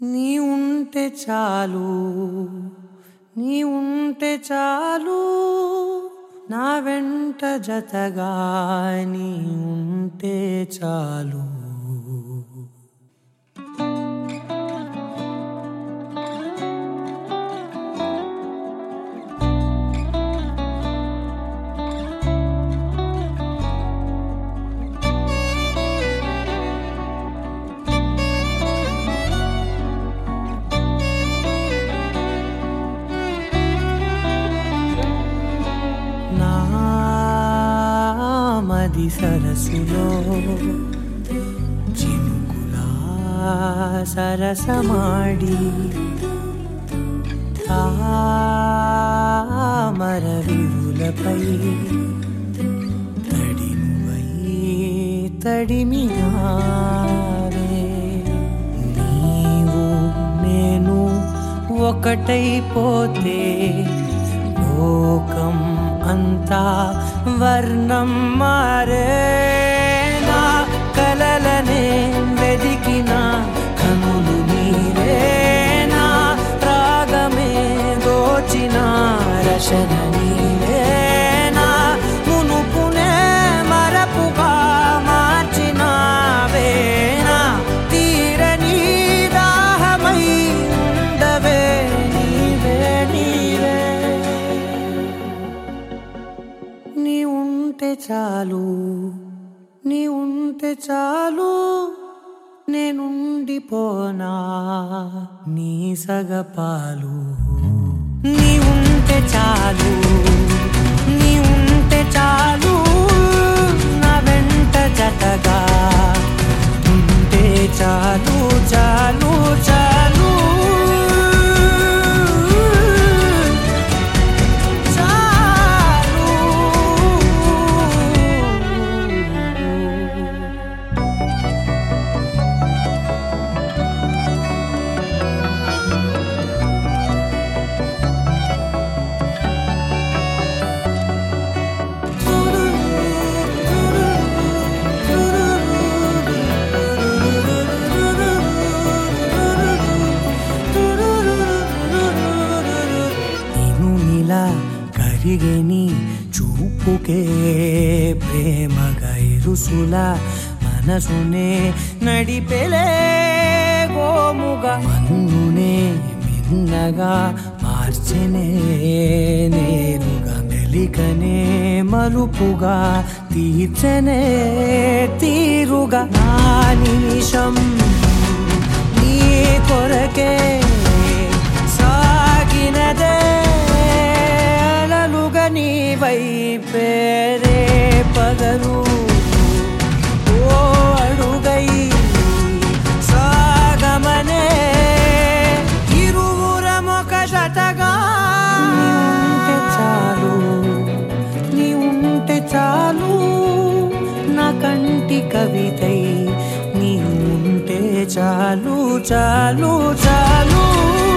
నీ ఉంటే చాలు, నీ ఉంటే చాలు, నా వెంట జతగా నీ ఉంటే చాలు. మది సరస్సులో చినుకులా సరసమాడి తామర విరులపై తడినువై తడిమినావే. నీవు నేను ఒకటైపోతే లోకం అంతా వర్ణం మారేనా. కలలనే వెదికిన కనులు నీవేనా, రాగమే దోచిన రచన నీవేనా, మునుపునే మరపుగా మార్చినావేనా. తీరని దాహమై ఉండవే నీవే నీవే. నీ ఉంటే చాలు, నీ ఉంటే చాలు, నేనుండిపోనా నీ సగపాలు. నీ ఉంటే చాలు, నీ ఉంటే చాలు, నా వెంట జతగా ఉంటే చాలు చాలు చాలు. కరిగని చూపుకే ప్రేమగా ఇరుసులా మనసునే నడిపెలే గోముగా. మన్నునే మిన్నగా మార్చెనే నేరుగా, మెలికనే మలుపుగా తీర్చెనే తీరుగా. నా నిమిషం నీ కొరకే సాగినదే, నీ వైపేరే పగలు ఓ అడుగై సాగమనే. ఇరువురమొక జతగా ఉంటే చాలు, నీ ఉంటే చాలు, నా కంటి కవితై నీ ఉంటే చాలు చాలు చాలు.